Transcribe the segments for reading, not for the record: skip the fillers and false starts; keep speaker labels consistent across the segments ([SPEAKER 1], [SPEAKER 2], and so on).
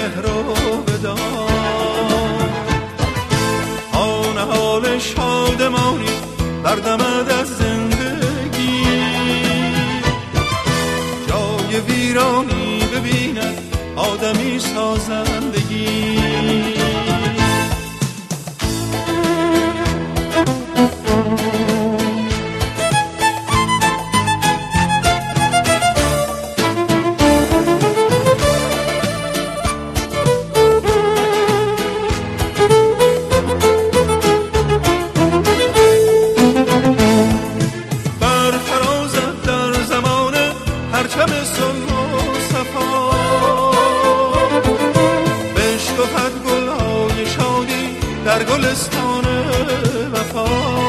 [SPEAKER 1] مهر رو بدار. آن حال شادمانی بردمد از زندگی، جای ویرانی ببیند آدمی سازندگی. در گلستان وفا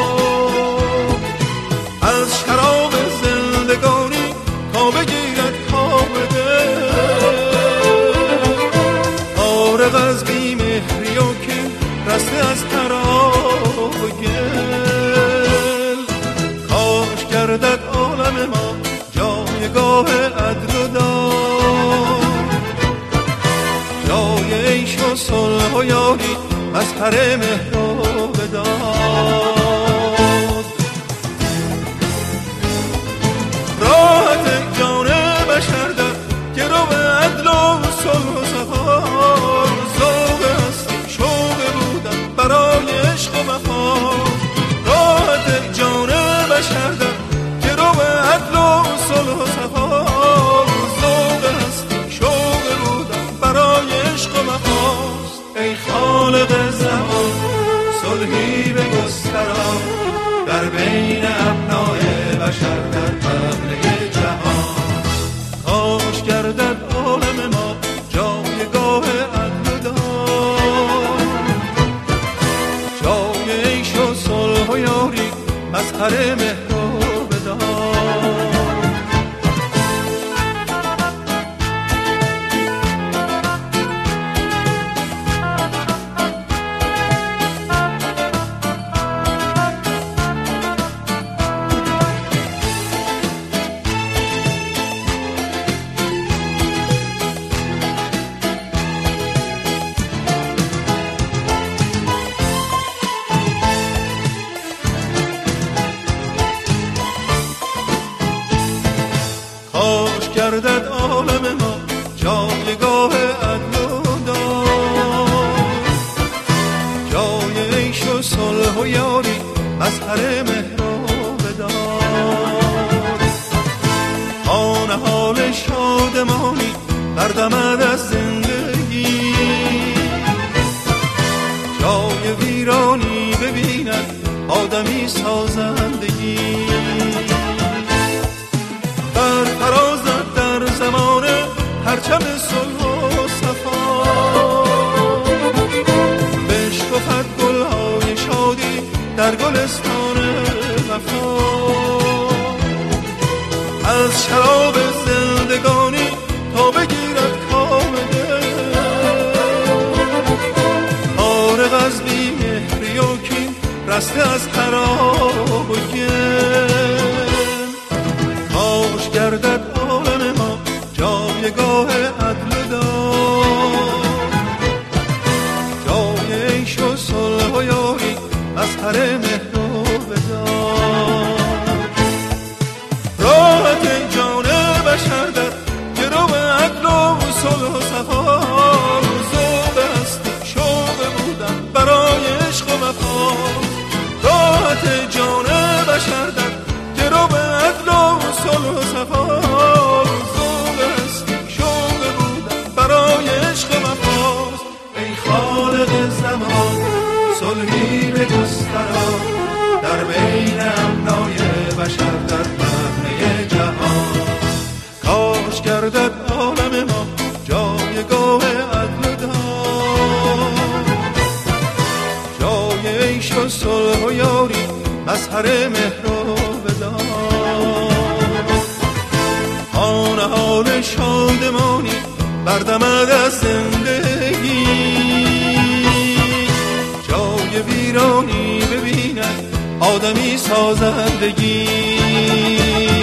[SPEAKER 1] از شراب زندگانی تا بگیرد کام دل، فارغ از بی‌مهری و که رسته از طراح و گل. کاش گردد عالم ما جایگاه عدل و داد، جای عیش و صلح و یاری مظهر مهر رو بداد. راحت جان بشر در گرو عدل و صلح و صفا، ذوق هستی شوق بودن برای عشق و وفا. راحت جان بشر در گرو عدل و صلح و صفا، ذوق هستی شوق بودن برای عشق و وفا. ای خالق زمان صلحی بگستران در بین ابنای بشر در پهنه جهان. کاش گردد عالم ما جایگاه عدل و داد، جای عیش و صلح و یاری مظهر مهر رو بداد. گردد عالم ما جایگاه عدل و داد، جای عیش و صلح و یاری مظهر مهر رو بداد. آن حال شادمانی بردمد از زندگی، جای ویرانی ببیند آدمی سازندگی. بر فرازد در زمانه پرچم صلح و صفا، بشکفد گلهای شادی در گلستان وفا. از شراب زندگانی تا بگیرد کام دل، فارغ از بی‌مهری و کین رسته از خراب و گل. کاش گردد عالم ما جایگاه عدل داد، جای عیش و صلح و یاری مظهر مهر رو بداد. راحت جان بشر در گرو عدل و صلح و صفا، ذوق هستی شوق بودن برای عشق و وفا. راحت جان بشر در گرو عدل و صلح و صفا، ذوق هستی شوق بودن برای عشق و وفا. ای خالق زمان صلحی بگستران در بین ابنای بشر در پهنه جهان. کاش گردد عالم ما جایگاه عدل داد، جای عیش و صلح و یاری مظهر مهر رو بداد. آن حال شادمانی بردمد از زندگی، جای ویرانی ببیند آدمی سازندگی.